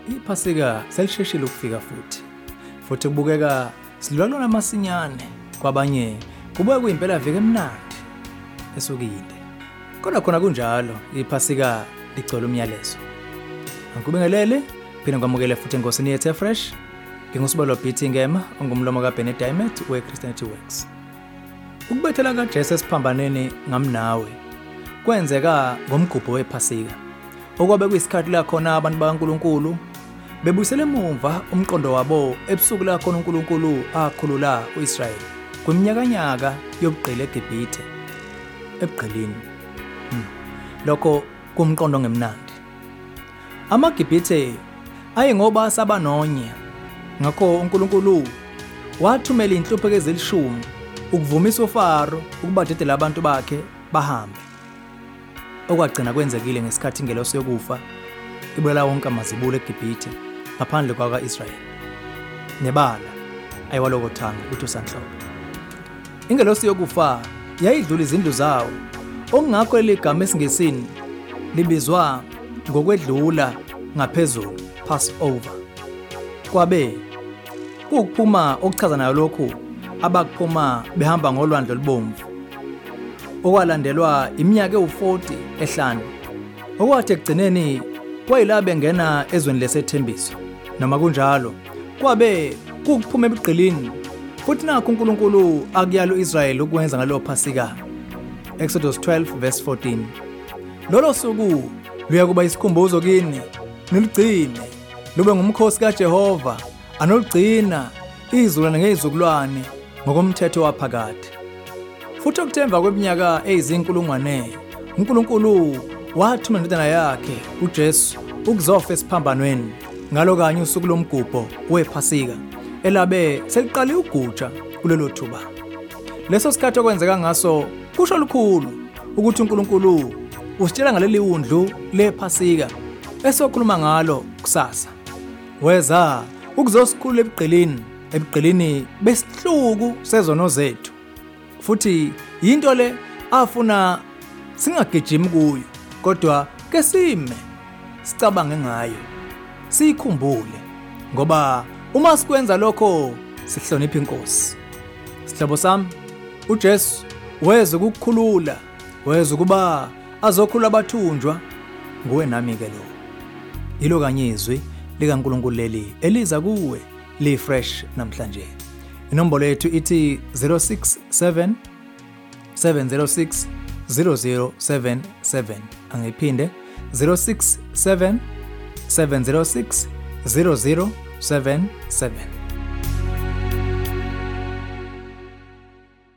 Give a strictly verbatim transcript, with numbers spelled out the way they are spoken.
iPhasika selisheshile ukufika futhi. Futhi kubukeka silwalona amasinyane kwabanye kubuye kuyimpela veke emnandi esukile. Kodwa khona kunjalo iPhasika ligcwele umyalezo. Angikubingelele phinde ngamukele futhi enkosini yethu fresh. Ngingusibalo Beating Ngema ongumlomo kaBennett Diamond weChristianity Works. Ukubethela kaJesu esiphambaneni ngamnawe kwenzeka ngomgubho wePhasika. Okwabe kuyisikhathi la khona abantu bakaNkuluNkulu bebuyisele emuva umqondo wabo ebusuku la khona uNkulunkulu akhulula uIsrayeli kwiminyakanyaka yobugqili eGibhithe ebugqilini. Hmm. Lokho kumqondo ngemnandi. AmaGibhithe ayengoba sabanonye ngakho uNkulunkulu wathumela inhlupheko ezilishumi ukuvumisa uFaro ukubadedela abantu bakhe bahambe. Okwagcina kwenzekile ngesikhathi ingelosi yokufa ibulala wonke amazibulo eGibhithe ngaphandle kwaka-Israyeli. Nebala ayiwaloko thanga lutho sanhlobo. Ingelosi yokufa yayidlula izindlu zawo okungakho eligama esingesini libizwa ngokwedlula ngaphezulu, pass over. Kwabe ukuphuma okuchaza nayo lokhu abakuphuma behamba ngolwandle olubomvu. Okwalandelwa iminyaka ewu-forty ehlanu. Okwathi ekugcineni kwayila bengena ezweni lesethembiso. Noma kunjalo kwabe kukuphuma ebugqilini futhi nakho uNkulunkulu akuyala uIsrayeli ukwenza ngalo Phasika. Exodus twelve verse fourteen. Lolo suku luya kuba isikhumbuzo kini nilugcine lube ngumkhosi kaJehova anolugcina izizukulwane ngezizukulwane ngokomthetho waphakade. Futhi okuthemba kweminyaka eyizinkulungwane uNkulunkulu wathuma indodana yakhe uJesu ukuzofa esiphambanweni ngalo kanye usuku lomgubho wePhasika elabe seliqale ugutsha kulelo thuba. Leso sikhathi okwenzeka ngaso kusho lukhulu ukuthi uNkulunkulu usitshela ngaleli undlu lePhasika esokhuluma ngalo kusasa. Weza ukuzosikhulula ebugqilini ebugqilini besihluku sezono zethu. Futhi into le afuna singagijimi kuyo kodwa ke sime sicabange ngayo sikhumbule ngoba uma sikwenza lokho sihlonipha inkosi. Sihlobo sami uJesu weza ukukhulula weza kuba azokhulula abathunjwa nguwe nami ke lo. Yilo kanye izwi likaNkulunkulu leli eliza kuwe li fresh namhlanje. Inombolo yethu ithi zero six seven seven zero six zero zero seven seven. Angiphinde zero six seven seven zero six zero zero seven seven.